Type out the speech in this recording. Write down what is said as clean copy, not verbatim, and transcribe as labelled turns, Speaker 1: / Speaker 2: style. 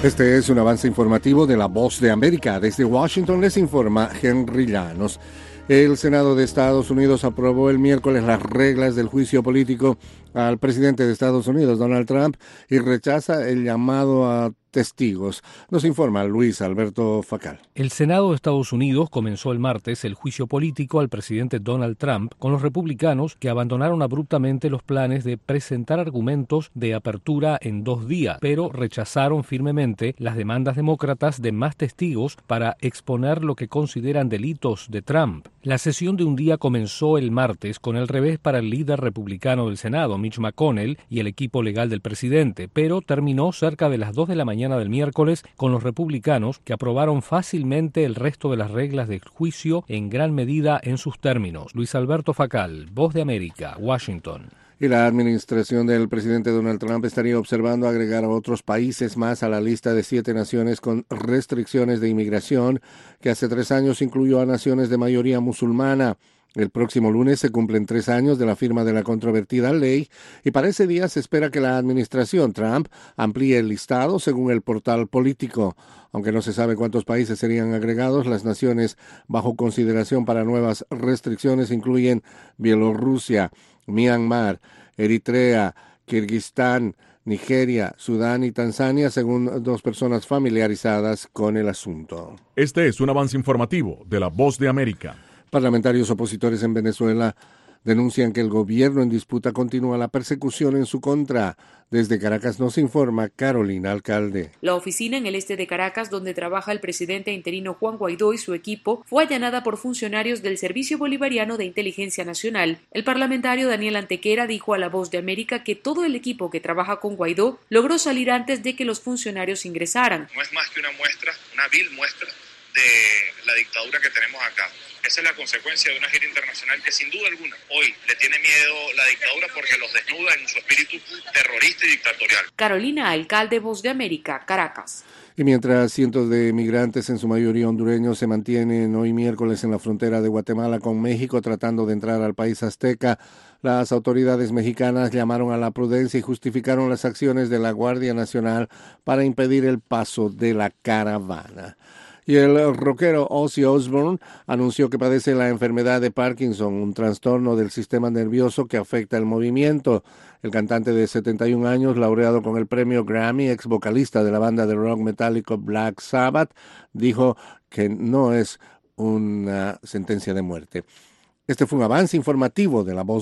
Speaker 1: Este es un avance informativo de La Voz de América. Desde Washington les informa Henry Llanos. El Senado de Estados Unidos aprobó el miércoles las reglas del juicio político al presidente de Estados Unidos, Donald Trump, y rechaza el llamado a testigos. Nos informa Luis Alberto Facal.
Speaker 2: El Senado de Estados Unidos comenzó el martes el juicio político al presidente Donald Trump con los republicanos que abandonaron abruptamente los planes de presentar argumentos de apertura en 2 días, pero rechazaron firmemente las demandas demócratas de más testigos para exponer lo que consideran delitos de Trump. La sesión de un día comenzó el martes con el revés para el líder republicano del Senado, Mitch McConnell, y el equipo legal del presidente, pero terminó cerca de las 2 de la mañana del miércoles con los republicanos que aprobaron fácilmente el resto de las reglas del juicio en gran medida en sus términos. Luis Alberto Facal, Voz de América, Washington.
Speaker 1: Y la administración del presidente Donald Trump estaría observando agregar a otros países más a la lista de 7 naciones con restricciones de inmigración que hace 3 años incluyó a naciones de mayoría musulmana. El próximo lunes se cumplen 3 años de la firma de la controvertida ley y para ese día se espera que la administración Trump amplíe el listado según el portal político. Aunque no se sabe cuántos países serían agregados, las naciones bajo consideración para nuevas restricciones incluyen Bielorrusia, Myanmar, Eritrea, Kirguistán, Nigeria, Sudán y Tanzania, según 2 personas familiarizadas con el asunto.
Speaker 3: Este es un avance informativo de La Voz de América.
Speaker 1: Parlamentarios opositores en Venezuela denuncian que el gobierno en disputa continúa la persecución en su contra. Desde Caracas nos informa Carolina Alcalde.
Speaker 4: La oficina en el este de Caracas, donde trabaja el presidente interino Juan Guaidó y su equipo, fue allanada por funcionarios del Servicio Bolivariano de Inteligencia Nacional. El parlamentario Daniel Antequera dijo a La Voz de América que todo el equipo que trabaja con Guaidó logró salir antes de que los funcionarios ingresaran.
Speaker 5: No es más que una muestra, una vil muestra de la dictadura que tenemos acá. Esa es la consecuencia de una gira internacional que sin duda alguna hoy le tiene miedo la dictadura porque los desnuda en su espíritu terrorista y dictatorial.
Speaker 4: Carolina Alcalde, Voz de América, Caracas.
Speaker 1: Y mientras cientos de migrantes, en su mayoría hondureños, se mantienen hoy miércoles en la frontera de Guatemala con México tratando de entrar al país azteca, las autoridades mexicanas llamaron a la prudencia y justificaron las acciones de la Guardia Nacional para impedir el paso de la caravana. Y el rockero Ozzy Osbourne anunció que padece la enfermedad de Parkinson, un trastorno del sistema nervioso que afecta el movimiento. El cantante de 71 años, laureado con el premio Grammy, ex vocalista de la banda de rock metálico Black Sabbath, dijo que no es una sentencia de muerte. Este fue un avance informativo de La Voz